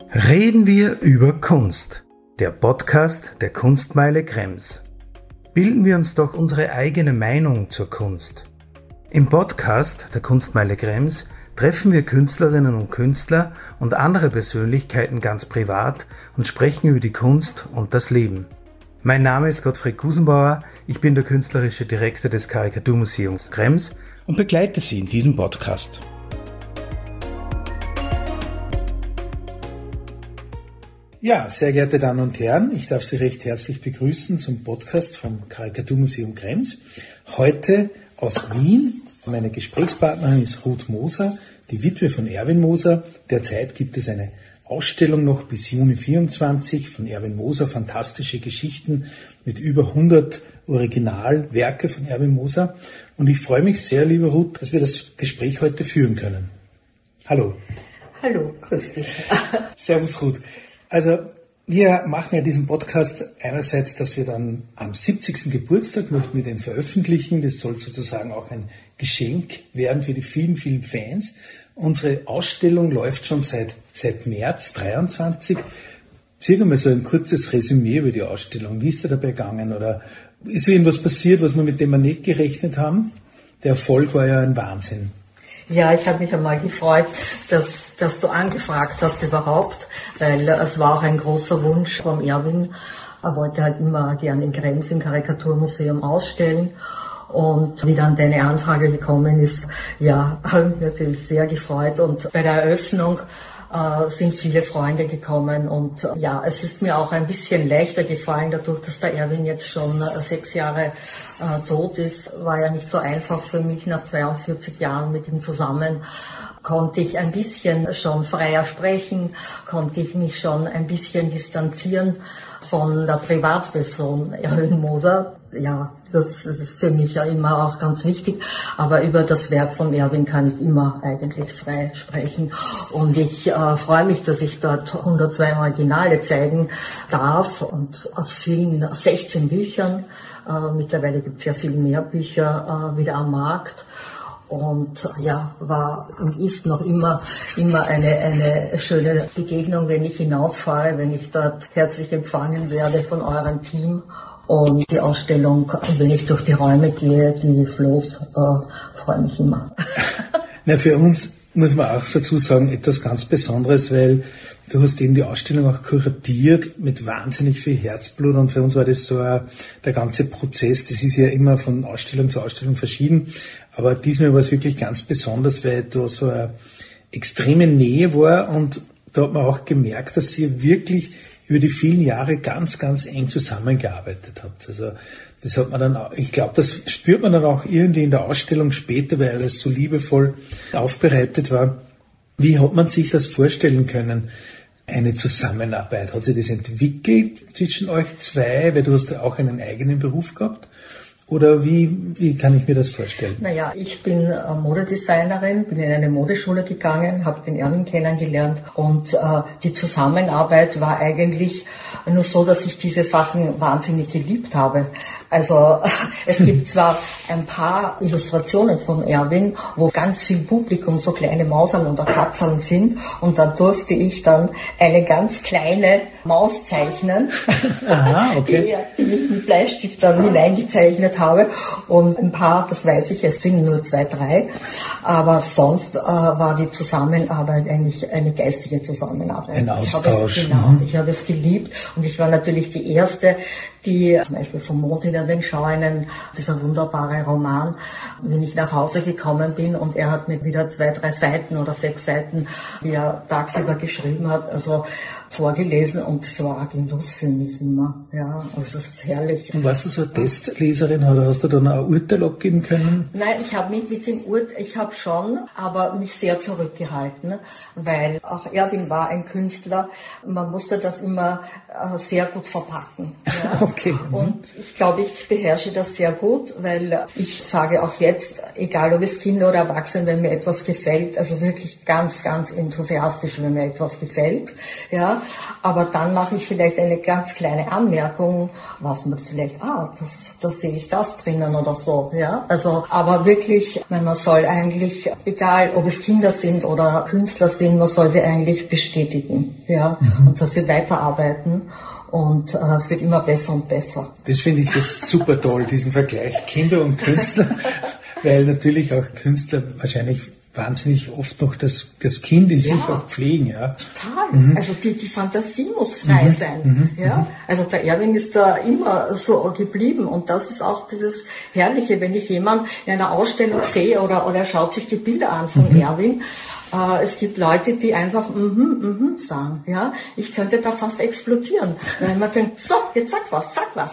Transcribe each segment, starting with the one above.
Reden wir über Kunst, der Podcast der Kunstmeile Krems. Bilden wir uns doch unsere eigene Meinung zur Kunst. Im Podcast der Kunstmeile Krems treffen wir Künstlerinnen und Künstler und andere Persönlichkeiten ganz privat und sprechen über die Kunst und das Leben. Mein Name ist Gottfried Gusenbauer, ich bin der künstlerische Direktor des Karikaturmuseums Krems und begleite Sie in diesem Podcast. Ja, sehr geehrte Damen und Herren, ich darf Sie recht herzlich begrüßen zum Podcast vom Karikaturmuseum Krems. Heute aus Wien. Meine Gesprächspartnerin ist Ruth Moser, die Witwe von Erwin Moser. Derzeit gibt es eine Ausstellung noch bis Juni 24 von Erwin Moser, fantastische Geschichten mit über 100 Originalwerke von Erwin Moser. Und ich freue mich sehr, liebe Ruth, dass wir das Gespräch heute führen können. Hallo. Hallo, grüß dich. Servus, Ruth. Also wir machen ja diesen Podcast einerseits, dass wir dann am 70. Geburtstag möchten wir den veröffentlichen. Das soll sozusagen auch ein Geschenk werden für die vielen, vielen Fans. Unsere Ausstellung läuft schon seit März 23. Circa mal so ein kurzes Resümee über die Ausstellung. Wie ist da dabei gegangen? Oder ist so irgendwas passiert, mit dem wir nicht gerechnet haben? Der Erfolg war ja ein Wahnsinn. Ja, ich habe mich einmal gefreut, dass du angefragt hast überhaupt, weil es war auch ein großer Wunsch vom Erwin. Er wollte halt immer gerne in Krems im Karikaturmuseum ausstellen. Und wie dann deine Anfrage gekommen ist, ja, habe ich mich natürlich sehr gefreut. Und bei der Eröffnung sind viele Freunde gekommen und ja, es ist mir auch ein bisschen leichter gefallen, dadurch, dass der Erwin jetzt schon 6 Jahre tot ist, war ja nicht so einfach für mich nach 42 Jahren mit ihm zusammen. Konnte ich ein bisschen schon freier sprechen, konnte ich mich schon ein bisschen distanzieren von der Privatperson Erwin Moser. Ja, das ist für mich ja immer auch ganz wichtig. Aber über das Werk von Erwin kann ich immer eigentlich frei sprechen. Und ich freue mich, dass ich dort 102 Originale zeigen darf und aus vielen 16 Büchern. Mittlerweile gibt es ja viel mehr Bücher wieder am Markt. Und ja, war und ist noch immer eine schöne Begegnung, wenn ich hinausfahre, wenn ich dort herzlich empfangen werde von eurem Team. Und die Ausstellung, wenn ich durch die Räume gehe, die Floß, freue mich immer. Na, für uns muss man auch dazu sagen, etwas ganz Besonderes, weil du hast eben die Ausstellung auch kuratiert mit wahnsinnig viel Herzblut und für uns war das so der ganze Prozess, das ist ja immer von Ausstellung zu Ausstellung verschieden, aber diesmal war es wirklich ganz besonders, weil da so eine extreme Nähe war und da hat man auch gemerkt, dass ihr wirklich über die vielen Jahre ganz, ganz eng zusammengearbeitet habt. Also das hat man dann auch, ich glaube, das spürt man dann auch irgendwie in der Ausstellung später, weil alles so liebevoll aufbereitet war. Wie hat man sich das vorstellen können, eine Zusammenarbeit? Hat sich das entwickelt zwischen euch zwei, weil du hast ja auch einen eigenen Beruf gehabt? Oder wie kann ich mir das vorstellen? Naja, ich bin Modedesignerin, bin in eine Modeschule gegangen, habe den Erwin kennengelernt und die Zusammenarbeit war eigentlich nur so, dass ich diese Sachen wahnsinnig geliebt habe. Also es gibt zwar ein paar Illustrationen von Erwin, wo ganz viel Publikum, so kleine Mausern oder Katzern sind und dann durfte ich dann eine ganz kleine Maus zeichnen, aha, okay. die ich mit Bleistift dann hineingezeichnet habe und ein paar, das weiß ich, es sind nur 2, 3, aber sonst war die Zusammenarbeit eigentlich eine geistige Zusammenarbeit. Ein Austausch. Ich habe es geliebt und ich war natürlich die Erste, die zum Beispiel vom Mond hinter den Scheunen, dieser wunderbare Roman, wenn ich nach Hause gekommen bin und er hat mir wieder 2, 3 Seiten oder 6 Seiten, die er tagsüber geschrieben hat, also vorgelesen und es war ein Genuss für mich immer. Ja, also es ist herrlich. Und warst du so eine Testleserin oder hast du dann ein Urteil abgeben können? Nein, ich habe mich mit dem Urteil, ich habe schon, aber mich sehr zurückgehalten, weil auch Erwin war ein Künstler. Man musste das immer sehr gut verpacken. Ja? Okay. Und ich glaube, ich beherrsche das sehr gut, weil ich sage auch jetzt, egal ob es Kinder oder Erwachsene, wenn mir etwas gefällt, also wirklich ganz, ganz enthusiastisch, wenn mir etwas gefällt, ja, aber dann mache ich vielleicht eine ganz kleine Anmerkung, was man vielleicht, da sehe ich das drinnen oder so, ja, also, aber wirklich, man soll eigentlich, egal ob es Kinder sind oder Künstler sind, man soll sie eigentlich bestätigen, ja, und dass sie weiterarbeiten. Und es wird immer besser und besser. Das finde ich jetzt super toll, diesen Vergleich Kinder und Künstler, weil natürlich auch Künstler wahrscheinlich wahnsinnig oft noch das Kind in sich auch pflegen. Ja. Total. Also die Fantasie muss frei sein. Ja. Also der Erwin ist da immer so geblieben und das ist auch dieses Herrliche, wenn ich jemanden in einer Ausstellung sehe oder er schaut sich die Bilder an von Erwin. Es gibt Leute, die einfach sagen, ja. Ich könnte da fast explodieren, weil man denkt, so, jetzt sag was.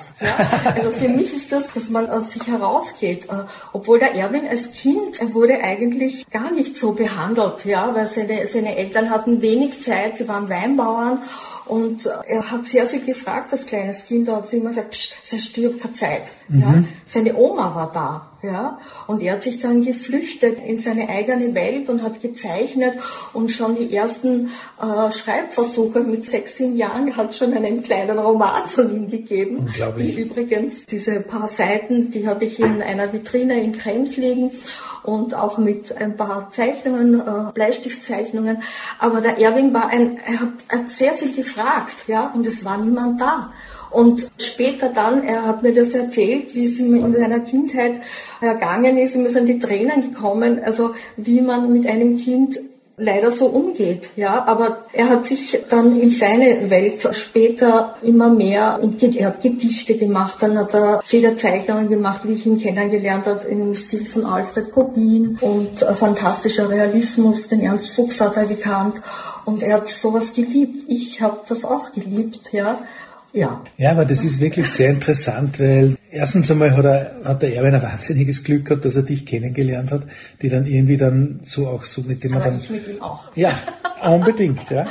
Ja. Also für mich ist das, dass man aus sich herausgeht, obwohl der Erwin als Kind, er wurde eigentlich gar nicht so behandelt, ja, weil seine Eltern hatten wenig Zeit, sie waren Weinbauern. Und er hat sehr viel gefragt, das kleines Kind, da hat sie immer gesagt, es stirbt keine Zeit. Ja. Seine Oma war da, ja. Und er hat sich dann geflüchtet in seine eigene Welt und hat gezeichnet und schon die ersten Schreibversuche mit 6, 7 Jahren hat schon einen kleinen Roman von ihm gegeben. Unglaublich. Die übrigens, diese paar Seiten, die habe ich in einer Vitrine in Krems liegen. Und auch mit ein paar Zeichnungen, Bleistiftzeichnungen. Aber der Erwin er hat sehr viel gefragt, ja, und es war niemand da. Und später dann, er hat mir das erzählt, wie es ihm in seiner Kindheit ergangen ist, ihm sind die Tränen gekommen, also wie man mit einem Kind leider so umgeht, ja, aber er hat sich dann in seine Welt später immer mehr, er hat Gedichte gemacht, dann hat er Federzeichnungen gemacht, wie ich ihn kennengelernt habe, im Stil von Alfred Corbin und fantastischer Realismus, den Ernst Fuchs hat er gekannt und er hat sowas geliebt. Ich habe das auch geliebt, ja. Ja, aber das ist wirklich sehr interessant, weil erstens einmal hat der Erwin ein wahnsinniges Glück gehabt, dass er dich kennengelernt hat, die dann irgendwie dann so auch so mit dem aber er dann... ich mit ihm auch. Ja, unbedingt, ja.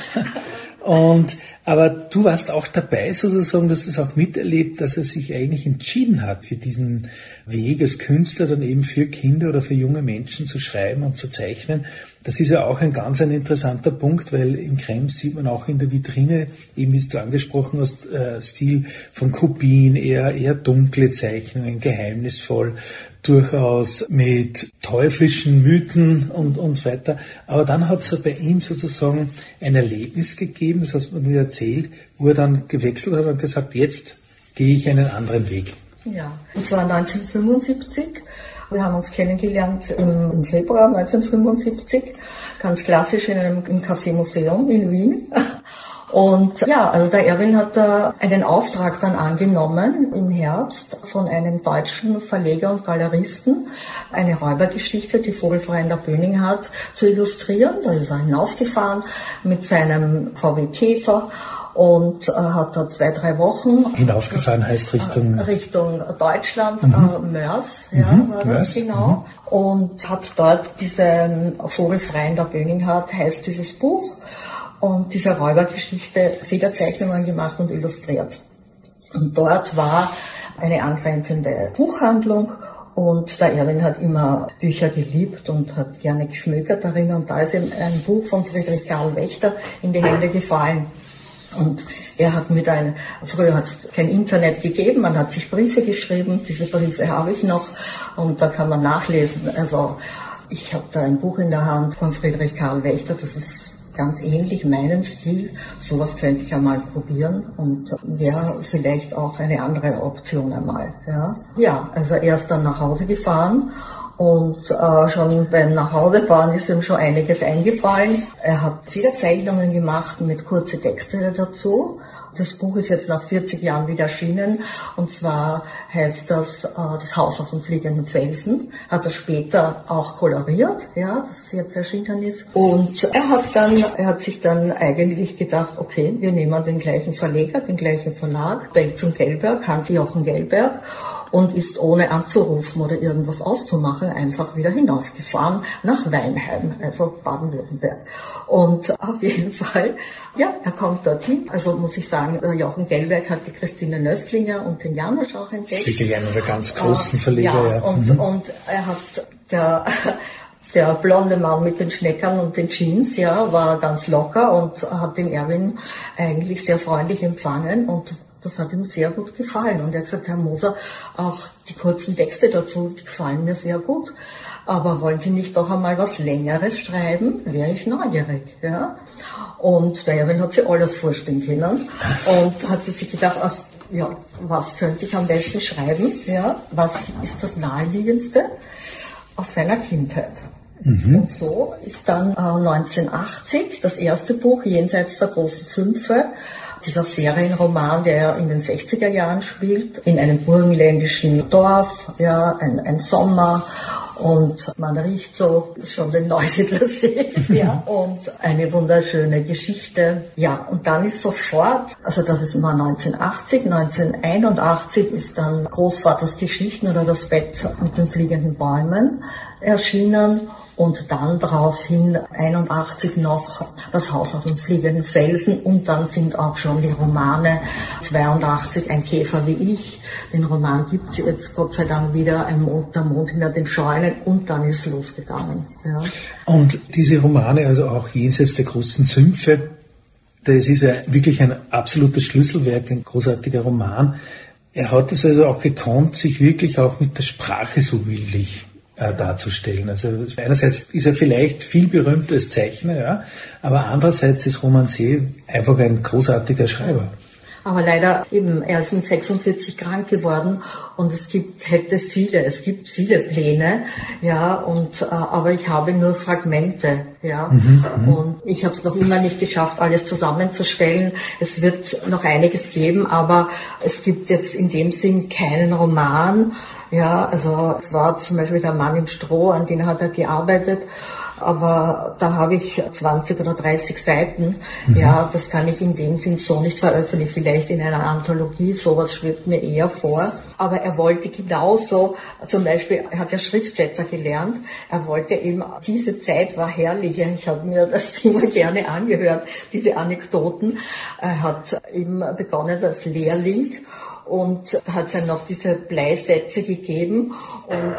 Aber du warst auch dabei sozusagen, dass das auch miterlebt, dass er sich eigentlich entschieden hat, für diesen Weg als Künstler dann eben für Kinder oder für junge Menschen zu schreiben und zu zeichnen. Das ist ja auch ein interessanter Punkt, weil in Krems sieht man auch in der Vitrine, eben wie du angesprochen hast, Stil von Corbin, eher dunkle Zeichnungen, geheimnisvoll, durchaus mit teuflischen Mythen und weiter. Aber dann hat es bei ihm sozusagen ein Erlebnis gegeben, das hast du mir erzählt, wo er dann gewechselt hat und gesagt, jetzt gehe ich einen anderen Weg. Ja, und zwar 1975. Wir haben uns kennengelernt im Februar 1975, ganz klassisch im Café Museum in Wien. Und ja, also der Erwin hat da einen Auftrag dann angenommen im Herbst von einem deutschen Verleger und Galeristen, eine Räubergeschichte, die Vogelfrei in der Böning hat, zu illustrieren. Da ist er hinaufgefahren mit seinem VW Käfer und hat da 2-3 Wochen... Hinaufgefahren heißt Richtung Deutschland, Mörs, war das genau. Und hat dort diesen Vogelfrei in der Böning heißt dieses Buch. Und diese Räubergeschichte Federzeichnungen gemacht und illustriert. Und dort war eine angrenzende Buchhandlung und der Erwin hat immer Bücher geliebt und hat gerne geschmökert darin. Und da ist ihm ein Buch von Friedrich Karl Wächter in die Hände gefallen. Und er hat früher hat es kein Internet gegeben, man hat sich Briefe geschrieben, diese Briefe habe ich noch und da kann man nachlesen. Also ich habe da ein Buch in der Hand von Friedrich Karl Wächter, das ist ganz ähnlich meinem Stil. Sowas könnte ich einmal probieren und wäre vielleicht auch eine andere Option einmal. Ja, also er ist dann nach Hause gefahren und schon beim Nachhausefahren ist ihm schon einiges eingefallen. Er hat viele Zeichnungen gemacht mit kurzen Texten dazu. Das Buch ist jetzt nach 40 Jahren wieder erschienen und zwar heißt das Haus auf dem fliegenden Felsen. Hat er später auch koloriert, ja, das jetzt erschienen ist. Und er hat sich dann eigentlich gedacht, okay, wir nehmen den gleichen Verleger, den gleichen Verlag, Belz und Gelberg, Hans-Jochen Gelberg. und ist ohne anzurufen oder irgendwas auszumachen einfach wieder hinaufgefahren nach Weinheim, also Baden-Württemberg. Und auf jeden Fall, ja, er kommt dorthin. Also muss ich sagen, Jochen Gellwerk hat die Christine Nöstlinger und den Janusz auch entdeckt. Wirklich einer der ganz großen Verleger. Ja, und er hat der blonde Mann mit den Schneckern und den Jeans, ja, war ganz locker und hat den Erwin eigentlich sehr freundlich empfangen und das hat ihm sehr gut gefallen. Und er hat gesagt, Herr Moser, auch die kurzen Texte dazu, die gefallen mir sehr gut. Aber wollen Sie nicht doch einmal was Längeres schreiben? Wäre ich neugierig, ja. Und der Erwin hat sich alles vorstellen können und hat sich gedacht, was könnte ich am besten schreiben? Ja, was ist das Naheliegendste aus seiner Kindheit? Und so ist dann 1980 das erste Buch, Jenseits der großen Sümpfe, dieser Ferienroman, der in den 60er Jahren spielt, in einem burgenländischen Dorf, ja, ein Sommer. Und man riecht so schon den Neusiedlersee, ja, und eine wunderschöne Geschichte. Ja, und dann ist sofort, also das ist immer 1981 ist dann Großvaters Geschichten oder das Bett mit den fliegenden Bäumen erschienen. Und dann daraufhin 81 noch das Haus auf dem fliegenden Felsen und dann sind auch schon die Romane 82 Ein Käfer wie ich. Den Roman gibt's jetzt Gott sei Dank wieder, Der Mond hinter den Scheunen und dann ist es losgegangen. Ja. Und diese Romane, also auch Jenseits der großen Sümpfe, das ist ja wirklich ein absolutes Schlüsselwerk, ein großartiger Roman. Er hat es also auch gekonnt, sich wirklich auch mit der Sprache so bildlich darzustellen. Also einerseits ist er vielleicht viel berühmter als Zeichner, ja, aber andererseits ist Romancier einfach ein großartiger Schreiber. Aber leider eben, er ist mit 46 krank geworden und es gibt viele Pläne, ja, aber ich habe nur Fragmente, ja, und ich habe es noch immer nicht geschafft, alles zusammenzustellen. Es wird noch einiges geben, aber es gibt jetzt in dem Sinn keinen Roman. Ja, also es war zum Beispiel Der Mann im Stroh, an den hat er gearbeitet, aber da habe ich 20 oder 30 Seiten. Ja, das kann ich in dem Sinn so nicht veröffentlichen, vielleicht in einer Anthologie, sowas schwebt mir eher vor. Aber er wollte genauso, zum Beispiel, er hat ja Schriftsetzer gelernt, er wollte eben, diese Zeit war herrlich, ich habe mir das immer gerne angehört, diese Anekdoten. Er hat eben begonnen als Lehrling. Und da hat es dann noch diese Bleisätze gegeben und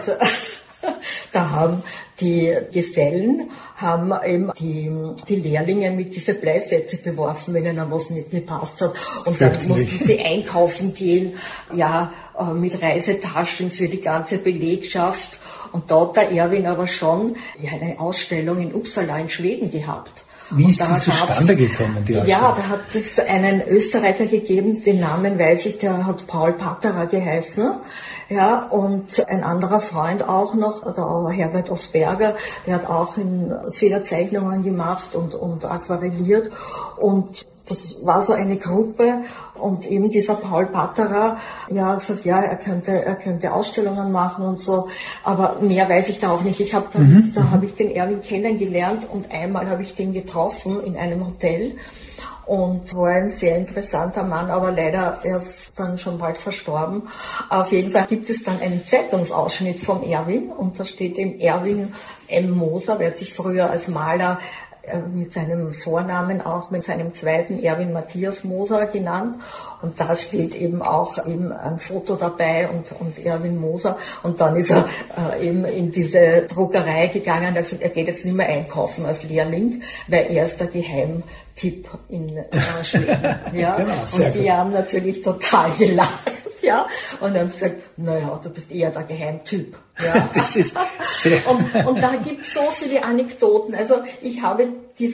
da haben die Gesellen eben die Lehrlinge mit diese Bleisätze beworfen, wenn ihnen was nicht gepasst hat. Und dann mussten sie einkaufen gehen, ja, mit Reisetaschen für die ganze Belegschaft. Und da hat der Erwin aber schon eine Ausstellung in Uppsala in Schweden gehabt. Wie ist die zustande gekommen, die Ausstellung? Ja, da hat es einen Österreicher gegeben, den Namen weiß ich, der hat Paul Patterer geheißen. Ja, und ein anderer Freund auch noch, der Herbert Osberger, der hat auch Federzeichnungen gemacht und aquarelliert. Und das war so eine Gruppe und eben dieser Paul Patterer, ja, gesagt, ja, er könnte Ausstellungen machen und so, aber mehr weiß ich da auch nicht. Da habe ich den Erwin kennengelernt und einmal habe ich den getroffen in einem Hotel und war ein sehr interessanter Mann, aber leider erst dann schon bald verstorben. Auf jeden Fall gibt es dann einen Zeitungsausschnitt vom Erwin und da steht eben Erwin M. Moser, der hat sich früher als Maler mit seinem Vornamen auch mit seinem zweiten Erwin Matthias Moser genannt und da steht eben auch ein Foto dabei und Erwin Moser und dann ist er eben in diese Druckerei gegangen und hat gesagt, er geht jetzt nicht mehr einkaufen als Lehrling, weil er ist der Geheimtipp in Schweden. Ja? Genau, und die haben natürlich total gelacht. Ja, und haben gesagt, naja, du bist eher der Geheimtyp. Ja. Das ist sehr und da gibt's so viele Anekdoten. Also ich habe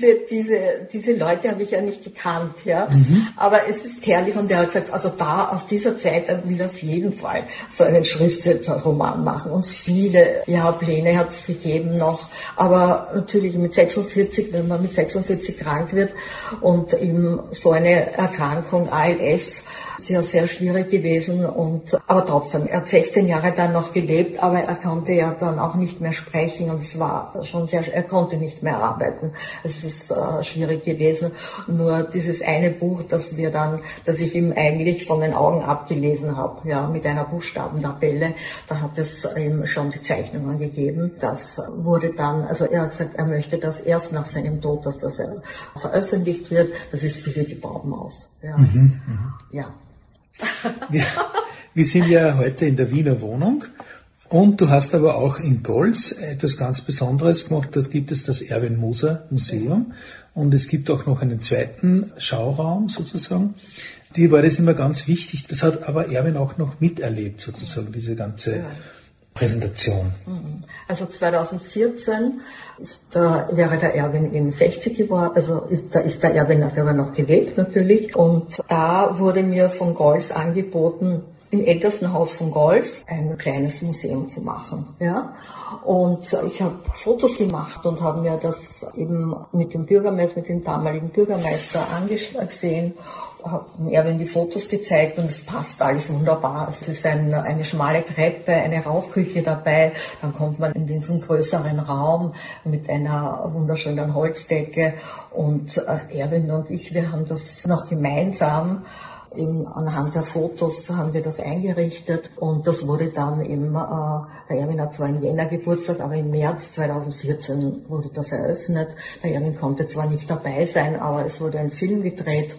diese Leute habe ich ja nicht gekannt, ja. Aber es ist herrlich und er hat gesagt, also da aus dieser Zeit will er auf jeden Fall so einen Schriftsetzerroman machen und viele Pläne hat es gegeben noch. Aber natürlich mit 46, wenn man mit 46 krank wird und eben so eine Erkrankung ALS, sehr, sehr schwierig gewesen aber trotzdem, er hat 16 Jahre dann noch gelebt, aber er konnte ja dann auch nicht mehr sprechen und es war schon er konnte nicht mehr arbeiten. das ist schwierig gewesen. Nur dieses eine Buch, das ich ihm eigentlich von den Augen abgelesen habe, ja, mit einer Buchstabentabelle, da hat es ihm schon die Zeichnungen gegeben. Das wurde dann, also er hat gesagt, er möchte das erst nach seinem Tod, dass das veröffentlicht wird. Das ist Bibi die Baumhaus. Ja. Ja. Wir sind ja heute in der Wiener Wohnung. Und du hast aber auch in Gols etwas ganz Besonderes gemacht. Dort gibt es das Erwin Moser Museum und es gibt auch noch einen zweiten Schauraum sozusagen. Dir war das immer ganz wichtig. Das hat aber Erwin auch noch miterlebt sozusagen, diese ganze Präsentation. Also 2014 wäre der Erwin eben 60 geworden, also ist der Erwin hat aber noch gelebt natürlich. Und da wurde mir von Gols angeboten, im ältesten Haus von Gols ein kleines Museum zu machen. Ja? Und ich habe Fotos gemacht und habe mir das eben mit dem damaligen Bürgermeister angesehen, habe Erwin die Fotos gezeigt und es passt alles wunderbar. Es ist eine schmale Treppe, eine Rauchküche dabei, dann kommt man in diesen größeren Raum mit einer wunderschönen Holzdecke und Erwin und ich, wir haben das noch gemeinsam anhand der Fotos haben wir das eingerichtet und das wurde dann eben, der Erwin hat zwar im Jänner Geburtstag, aber im März 2014 wurde das eröffnet. Der Erwin konnte zwar nicht dabei sein, aber es wurde ein Film gedreht.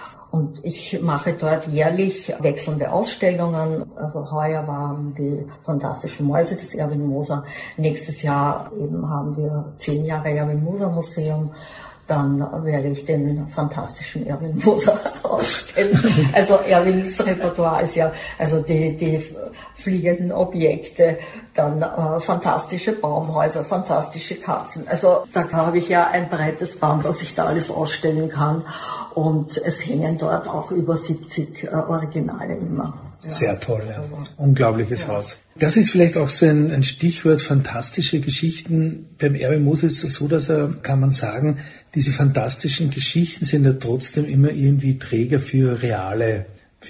Und ich mache dort jährlich wechselnde Ausstellungen. Also heuer waren die Fantastischen Mäuse des Erwin Moser. Nächstes Jahr eben haben wir 10 Jahre Erwin Moser Museum. Dann werde ich den fantastischen Erwin Moser ausstellen. Also Erwins Repertoire ist ja, also die fliegenden Objekte, dann fantastische Baumhäuser, fantastische Katzen. Also da habe ich ja ein breites Band, was ich da alles ausstellen kann. Und es hängen dort auch über 70 Originale immer. Ja. Sehr toll, ja. Also, unglaubliches Haus. Das ist vielleicht auch so ein Stichwort, fantastische Geschichten. Beim Erwin Moser ist es so, dass kann man sagen, diese fantastischen Geschichten sind ja trotzdem immer irgendwie Träger für reale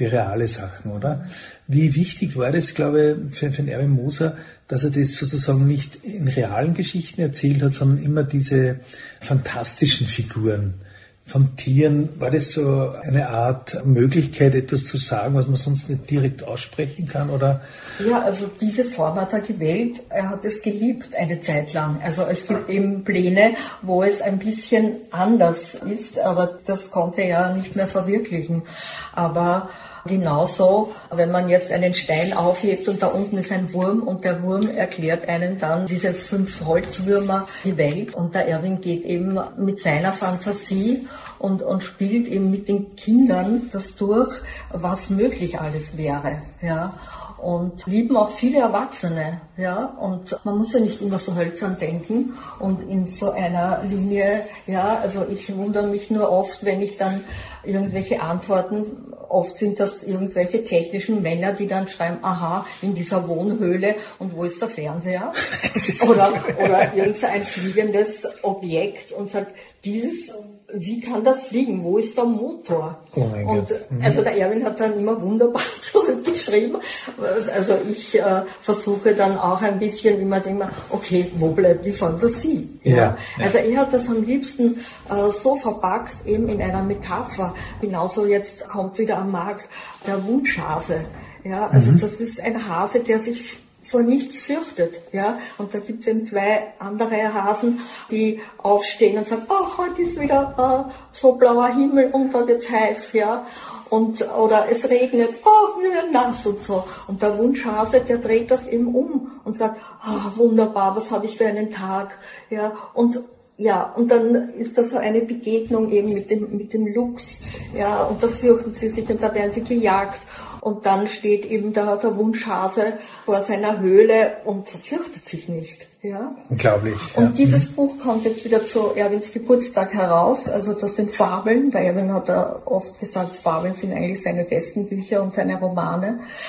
Sachen, oder? Wie wichtig war das, glaube ich, für den Erwin Moser, dass er das sozusagen nicht in realen Geschichten erzählt hat, sondern immer diese fantastischen Figuren von Tieren? War das so eine Art Möglichkeit, etwas zu sagen, was man sonst nicht direkt aussprechen kann, oder? Ja, also diese Form hat er gewählt. Er hat es geliebt eine Zeit lang. Also es gibt eben Pläne, wo es ein bisschen anders ist, aber das konnte er nicht mehr verwirklichen. Aber genauso, wenn man jetzt einen Stein aufhebt und da unten ist ein Wurm und der Wurm erklärt einen dann diese 5 Holzwürmer die Welt und der Erwin geht eben mit seiner Fantasie und spielt eben mit den Kindern das durch, was möglich alles wäre, ja. Und lieben auch viele Erwachsene, ja, und man muss ja nicht immer so hölzern denken und in so einer Linie, ja, also ich wundere mich nur oft, wenn ich dann irgendwelche Antworten, oft sind das irgendwelche technischen Männer, die dann schreiben, aha, in dieser Wohnhöhle und wo ist der Fernseher? Oder irgendein fliegendes Objekt und sagt, wie kann das fliegen? Wo ist der Motor? Oh mein Gott. Also der Erwin hat dann immer wunderbar zurückgeschrieben. Also ich versuche dann auch ein bisschen immer denke, okay, wo bleibt die Fantasie? Ja. Also er hat das am liebsten so verpackt, eben in einer Metapher. Genauso jetzt kommt wieder am Markt der Wunschhase. Ja, also das ist ein Hase, der sich vor nichts fürchtet, ja, und da gibt's eben 2 andere Hasen, die aufstehen und sagen, ach, heute ist wieder so blauer Himmel und da wird's heiß, ja, oder es regnet, ach, wir werden nass und so. Und der Wunschhase, der dreht das eben um und sagt, wunderbar, was habe ich für einen Tag, ja, und dann ist da so eine Begegnung eben mit dem Luchs, ja, und da fürchten sie sich und da werden sie gejagt. Und dann steht eben der Wunschhase vor seiner Höhle und fürchtet sich nicht. Ja? Unglaublich. Und dieses Buch kommt jetzt wieder zu Erwins Geburtstag heraus. Also das sind Fabeln. Der Erwin hat oft gesagt, Fabeln sind eigentlich seine besten Bücher und seine Romane.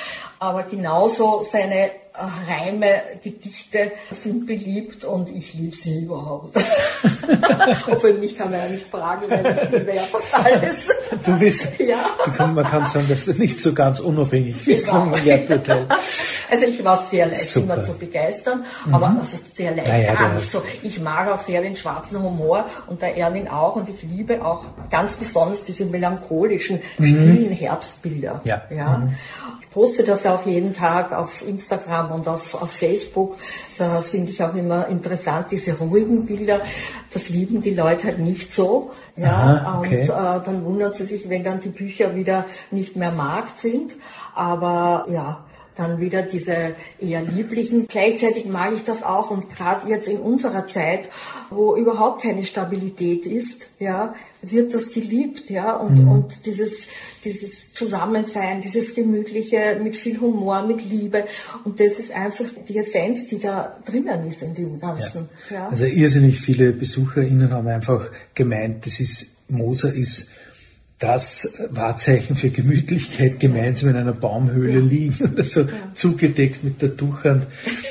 Aber genauso seine Reime, Gedichte sind beliebt und ich liebe sie überhaupt. Obwohl mich kann man ja nicht fragen, weil ich liebe ja fast alles. Du bist, ja. Man kann sagen, dass du nicht so ganz unabhängig bist vom Werturteil. Also ich war sehr leicht immer zu begeistern, aber das ist sehr leicht gar nicht so. Ich mag auch sehr den schwarzen Humor und der Erwin auch und ich liebe auch ganz besonders diese melancholischen, stillen Herbstbilder. Ja. Ich poste das auch jeden Tag auf Instagram und auf Facebook. Da finde ich auch immer interessant, diese ruhigen Bilder. Das lieben die Leute halt nicht so. Ja, okay. Und dann wundern sie sich, wenn dann die Bücher wieder nicht mehr am Markt sind. Aber ja, dann wieder diese eher lieblichen. Gleichzeitig mag ich das auch und gerade jetzt in unserer Zeit, wo überhaupt keine Stabilität ist, ja, wird das geliebt, ja, und dieses Zusammensein, dieses Gemütliche mit viel Humor, mit Liebe und das ist einfach die Essenz, die da drinnen ist in dem Ganzen. Ja. Also irrsinnig viele BesucherInnen haben einfach gemeint, Moser ist das Wahrzeichen für Gemütlichkeit, gemeinsam in einer Baumhöhle liegen oder so, zugedeckt mit der Tuchhand.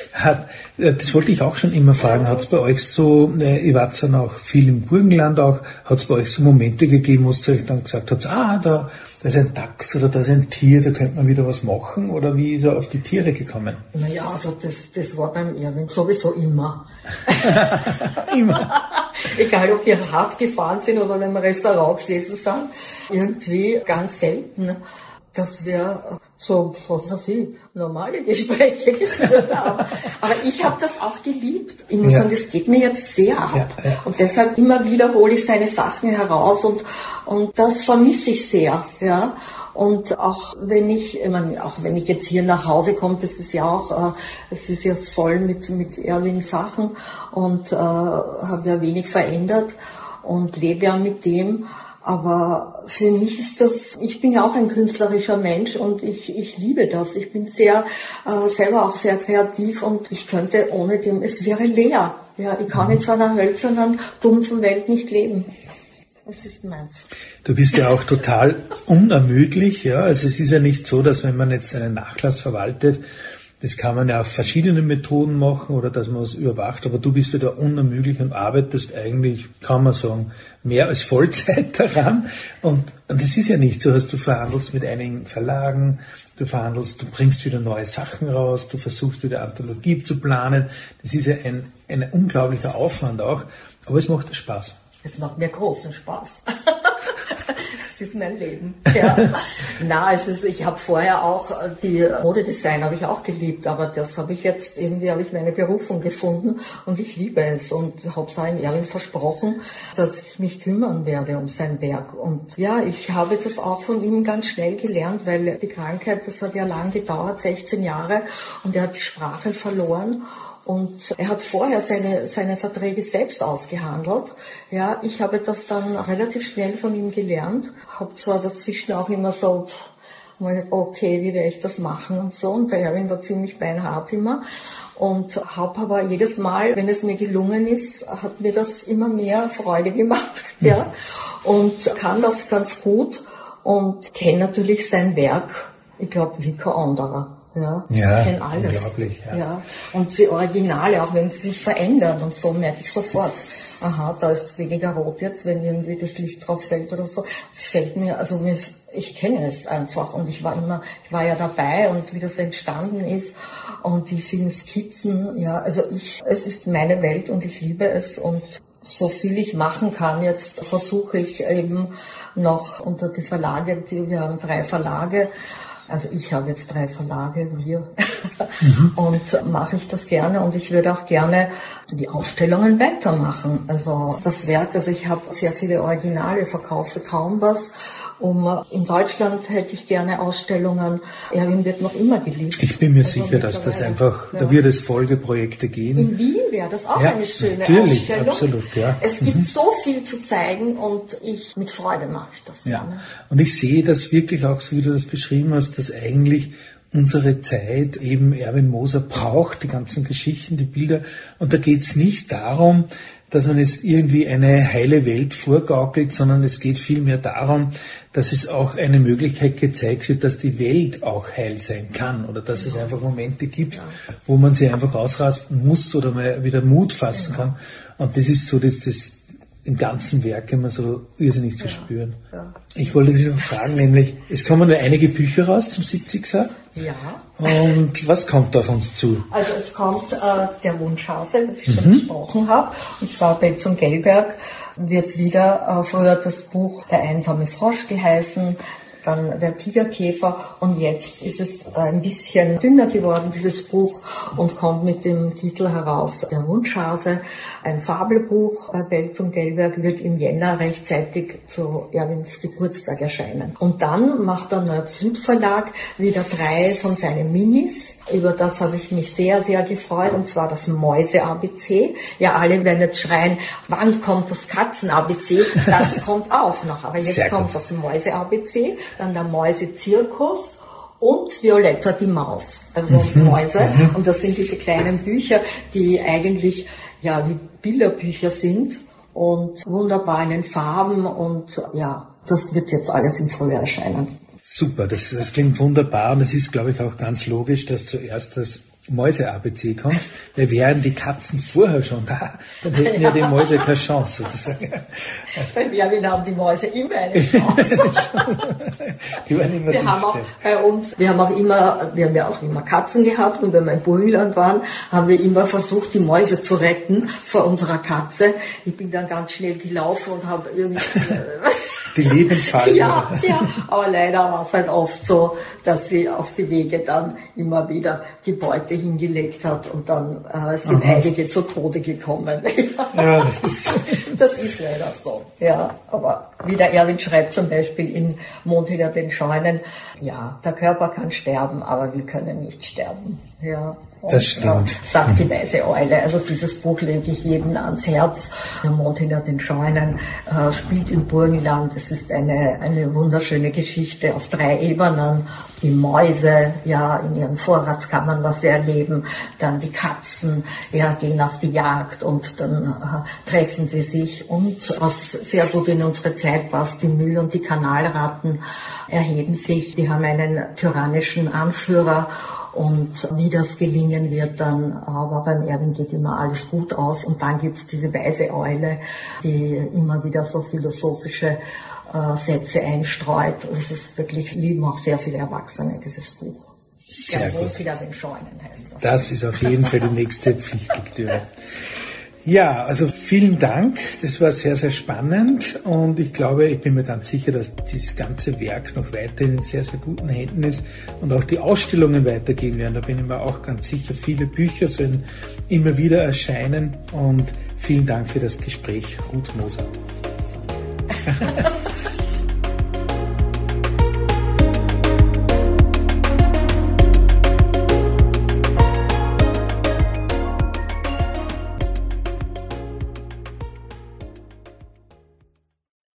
Das wollte ich auch schon immer fragen. Hat es bei euch so, ihr wart dann auch viel im Burgenland auch, hat es bei euch so Momente gegeben, wo ihr euch dann gesagt habt, da ist ein Dachs oder da ist ein Tier, da könnte man wieder was machen? Oder wie ist er auf die Tiere gekommen? Naja, also das war beim Erwin sowieso immer. Immer. Egal, ob wir hart gefahren sind oder in einem Restaurant gesessen sind, irgendwie ganz selten, dass wir so, was weiß ich, normale Gespräche geführt haben. Aber ich habe das auch geliebt. Ich muss sagen, das geht mir jetzt sehr ab. Ja. Und deshalb immer wieder hole ich seine Sachen heraus und das vermisse ich sehr, ja. Und auch wenn ich jetzt hier nach Hause komme, das ist ja voll mit Erwin Sachen und habe ja wenig verändert und lebe ja mit dem. Aber für mich ist ich bin ja auch ein künstlerischer Mensch und ich liebe das. Ich bin selber auch sehr kreativ und ich könnte ohne dem, es wäre leer. Ja, ich kann in so einer hölzernen, dumpfen Welt nicht leben. Das ist meins. Du bist ja auch total unermüdlich, ja. Also es ist ja nicht so, dass wenn man jetzt einen Nachlass verwaltet, das kann man ja auf verschiedene Methoden machen oder dass man es überwacht, aber du bist ja da unermüdlich und arbeitest eigentlich, kann man sagen, mehr als Vollzeit daran. Und das ist ja nicht so, dass du verhandelst mit einigen Verlagen, du bringst wieder neue Sachen raus, du versuchst wieder Anthologie zu planen. Das ist ja ein unglaublicher Aufwand auch, aber es macht Spaß. Es macht mir großen Spaß. Das ist mein Leben. Ja. Ich habe vorher auch die Modedesign habe ich auch geliebt, aber das habe ich jetzt habe ich meine Berufung gefunden und ich liebe es und habe es auch Erwin versprochen, dass ich mich kümmern werde um sein Werk. Und ja, ich habe das auch von ihm ganz schnell gelernt, weil die Krankheit, das hat ja lang gedauert, 16 Jahre und er hat die Sprache verloren. Und er hat vorher seine Verträge selbst ausgehandelt. Ja, ich habe das dann relativ schnell von ihm gelernt. Habe zwar dazwischen auch immer so, okay, wie werde ich das machen und so. Und der Erwin war ziemlich beinhart immer. Und habe aber jedes Mal, wenn es mir gelungen ist, hat mir das immer mehr Freude gemacht. Ja, und kann das ganz gut und kenne natürlich sein Werk, ich glaube, wie kein anderer. Ja, ich kenne alles. Unglaublich, ja. Und die Originale, auch wenn sie sich verändern und so, merke ich sofort. Aha, da ist weniger rot jetzt, wenn irgendwie das Licht drauf fällt oder so. Das fällt mir, ich kenne es einfach und ich war ja dabei und wie das entstanden ist und die vielen Skizzen, es ist meine Welt und ich liebe es und so viel ich machen kann, jetzt versuche ich eben noch unter die Verlage, wir haben 3 Verlage, also ich habe jetzt 3 Verlage, und mache ich das gerne und ich würde auch gerne die Ausstellungen weitermachen. Also das Werk, ich habe sehr viele Originale, verkaufe kaum was. In Deutschland hätte ich gerne Ausstellungen. Erwin wird noch immer geliebt. Ich bin mir sicher, dass das einfach, da wird es Folgeprojekte geben. In Wien wäre das auch eine schöne Ausstellung. Absolut, ja. Es gibt so viel zu zeigen und mit Freude mache ich das gerne. Und ich sehe das wirklich auch, so wie du das beschrieben hast, dass eigentlich unsere Zeit eben Erwin Moser braucht, die ganzen Geschichten, die Bilder. Und da geht's nicht darum, dass man jetzt irgendwie eine heile Welt vorgaukelt, sondern es geht vielmehr darum, dass es auch eine Möglichkeit gezeigt wird, dass die Welt auch heil sein kann oder dass es einfach Momente gibt, wo man sich einfach ausrasten muss oder mal wieder Mut fassen kann. Und das ist so das im ganzen Werk immer so irrsinnig zu spüren. Ja. Ich wollte dich noch fragen, nämlich, es kommen nur einige Bücher raus zum 70. Ja. Und was kommt auf uns zu? Also es kommt der Wunschhase, was ich schon besprochen habe, und zwar Belz und Gelberg wird wieder früher das Buch Der einsame Frosch geheißen, dann der Tigerkäfer, und jetzt ist es ein bisschen dünner geworden, dieses Buch, und kommt mit dem Titel heraus Der Wunschhase, ein Fabelbuch bei Belz und Gelberg, wird im Jänner rechtzeitig zu Erwins Geburtstag erscheinen. Und dann macht der Nord-Süd Verlag wieder 3 von seinen Minis, über das habe ich mich sehr, sehr gefreut, und zwar das Mäuse-ABC. Ja, alle werden jetzt schreien, wann kommt das Katzen-ABC? Das kommt auch noch, aber jetzt kommt das Mäuse-ABC, dann der Mäuse-Zirkus und Violetta die Maus, also Mäuse. Und das sind diese kleinen Bücher, die eigentlich ja wie Bilderbücher sind und wunderbar in den Farben, und ja, das wird jetzt alles im Frühjahr erscheinen. Super, das klingt wunderbar, und es ist, glaube ich, auch ganz logisch, dass zuerst das Mäuse-ABC kommt, weil wären die Katzen vorher schon da, dann hätten ja die Mäuse keine Chance, sozusagen. Bei Erwin haben die Mäuse immer eine Chance. Die waren immer wir haben auch bei uns, wir haben ja auch immer Katzen gehabt, und wenn wir im Burgenland waren, haben wir immer versucht, die Mäuse zu retten vor unserer Katze. Ich bin dann ganz schnell gelaufen und habe irgendwie die Leben fallen. Ja, aber leider war es halt oft so, dass sie auf die Wege dann immer wieder die Beute hingelegt hat, und dann sind einige zu Tode gekommen. Ja, das ist leider so. Ja, aber wie der Erwin schreibt zum Beispiel in Mond hinter den Scheunen, ja, der Körper kann sterben, aber wir können nicht sterben. Ja. Und, das stimmt. Sagt die weiße Eule. Also dieses Buch lege ich jedem ans Herz. Der Mond hinter den Scheunen spielt im Burgenland. Es ist eine wunderschöne Geschichte auf 3 Ebenen. Die Mäuse, ja, in ihren Vorratskammern, was sie erleben. Dann die Katzen, ja, gehen auf die Jagd, und dann treffen sie sich. Und was sehr gut in unsere Zeit passt, die Müll- und die Kanalratten erheben sich. Die haben einen tyrannischen Anführer. Und wie das gelingen wird dann, aber beim Erwin geht immer alles gut aus. Und dann gibt's diese weiße Eule, die immer wieder so philosophische Sätze einstreut. Es ist wirklich, lieben auch sehr viele Erwachsene, dieses Buch. Sehr gut. Mond hinter den Scheunen heißt das. Das ist auf jeden Fall die nächste Pflichtlektüre. Ja, also vielen Dank. Das war sehr, sehr spannend, und ich glaube, ich bin mir ganz sicher, dass dieses ganze Werk noch weiterhin in sehr, sehr guten Händen ist und auch die Ausstellungen weitergehen werden. Da bin ich mir auch ganz sicher. Viele Bücher sollen immer wieder erscheinen, und vielen Dank für das Gespräch, Ruth Moser.